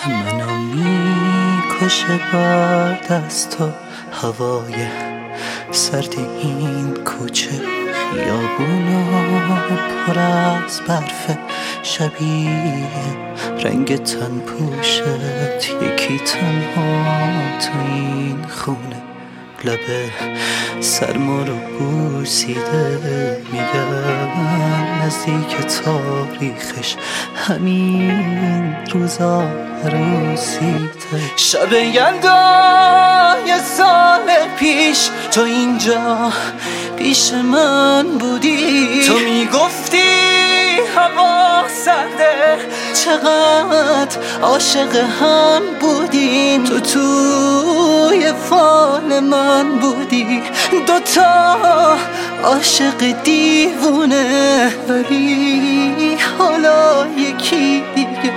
منو میکشه باد از تو هوای سرد این کوچه، خیابونا پر از برف، شبیه رنگ تن پوشت، یکی تنها تو این خونه، لب سرما رو بوسیده، میگم نزدیک تاریخش همین روزا عروسیته. شب یلدای سال پیش تو اینجا پیش من بودی، تو میگفتی هوا سرده، چقدر عاشق هم بودیم، تو توی فال من بودی، دوتا عاشق دیوونه، ولی حالا یکی دیگه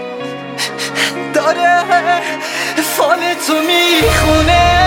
داره فال تو میخونه.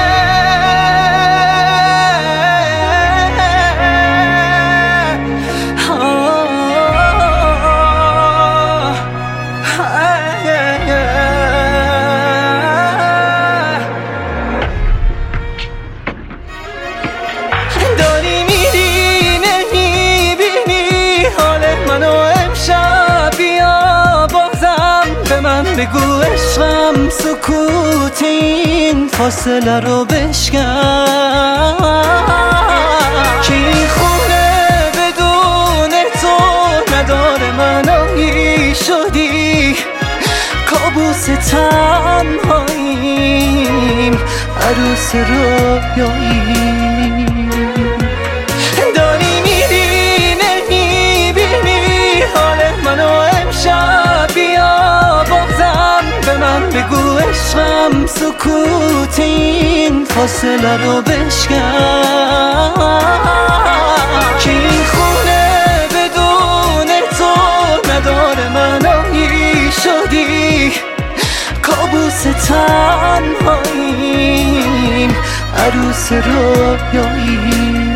داری میری نمیبینی حال منو امشب، بیا بازم به من بگو عشقم، سکوت این فاصله رو بشکن، که این خونه بدون تو نداره منایی، شدی کابوس تنهاییم، عروس رویاییم. داری میری نمیبینی حال منو امشب، بیا بازم به من بگو عشقم، سکوت این فاصله رو بشکن، که این خونه بدون تو نداره منایی، شدی کابوس تنهاییم، عروس رویاییم.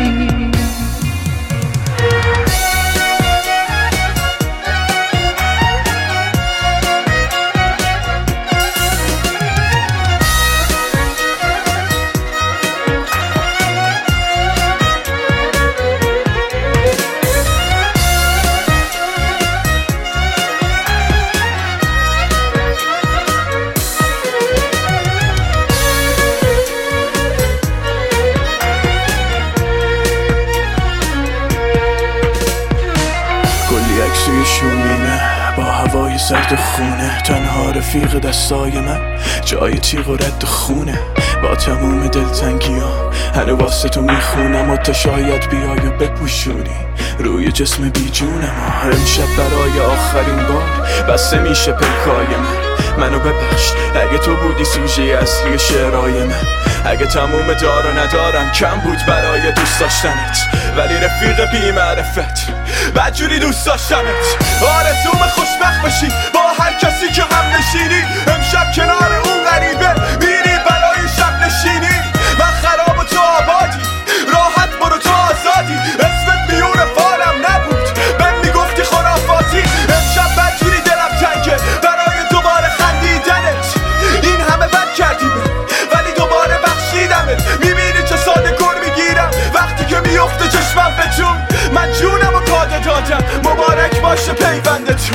عکسوی شومینه با هوای سرد خونه، تنها رفیق دستای من جای تیغ و رد خونه، با تموم دلتنگیام هنو واسه تو میخونم، و تا شاید بیای و بپوشونی روی جسم بی جونم. امشب برای آخرین بار بسته میشه پیکای منو ببخش اگه تو بودی سوژه اصلی شعرهای من، اگه تموم دار ندارم کم بود برای دوست داشتنت، ولی رفیق بی معرفت بدجوری دوست داشتنت. آرزوم خوشبخت بشی با هر کسی که هم نشینی، امشب کنار اون غریبه میری برای شب نشینی، من خراب و تو آبادی، راحت برو تو آزادی، اسمت میون فالم نبود بهم میگفتی خرافاتی، امشب بدجوری دلم تنگه برای دوباره خندیدنت، این همه بد کردیم ولی دوباره بخشیدمت، میبینی چه ساده کن میگیرم وقتی که میفته چشمم به جون، من جونم و کاده دادم، مبارک باشه پیوندتون.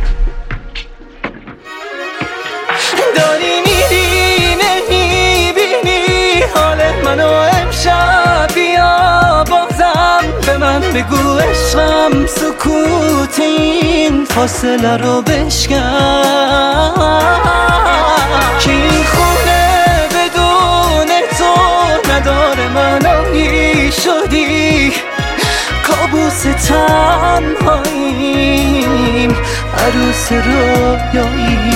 داری میری نمیبینی حال منو امشب، بیا بازم به من بگو عشقم، سکوت این فاصله رو بشکن، که این خونه بدون تو نداره منایی، شدی کابوس تنهاییم، عروس رویاییم.